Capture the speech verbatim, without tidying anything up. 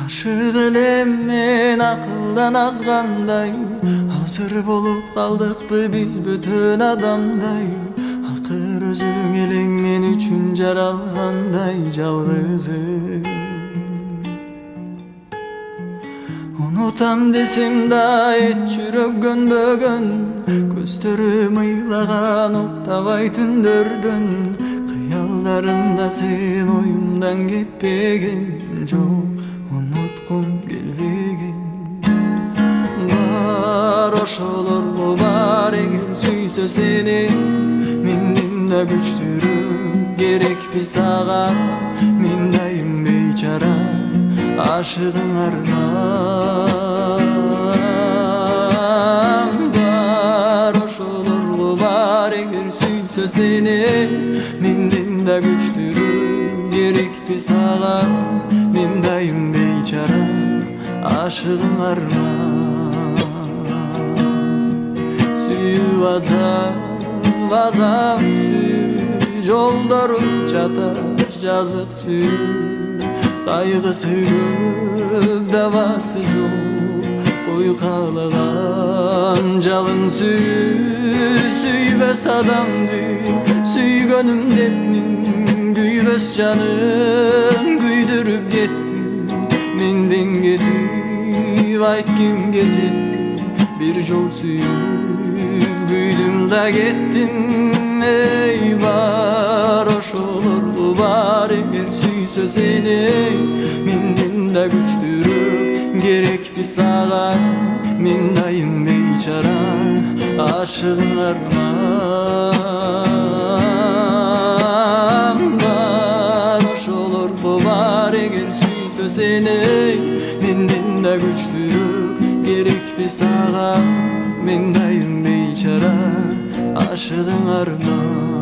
Aşık elem men akıldan azganday, hazır bolup kaldık biz bütün adamday. Akır özüң eleң men üçün jaralganday жалгызым. Unutam desem da et жүрөк көндөгөн, көздөрүм ыйлаган уктабай түндөрдөн. Kıyallarımda sen oyumdan кетпеген жок, unutkum келбеген. Бар ошолорго бар эгер сүйсө сени, менден да күчтүүрөөк керекпи сага. Мен дайым бейчара ашыгың арман. Бар ошолорго бар эгер сүйсө сени, menden da güçlürüm gerekpi sağa. Men dayım beyçara aşığın arman. Süyü azap azap süy, joldarım çatar жазık süy. Kaygısı köp davası жоқ, koy kalıgan жалын süy. Süybes adamdı süygönüm depnin, güybes canım güydürüp gitti. Menden ketip ayt kimge jettim, bir jol sүйüp güydüm da kettim. Ey бар ошолорго бар эгер сүйсө сени, менден да күчтүүрөөк керекпи сага. Мен дайым бейчара ашыгың арман. Бар ошолорго бар эгер сүйсө сени, менден да күчтүүрөөк керекпи сага. Мен дайым бейчара ашыгың арман.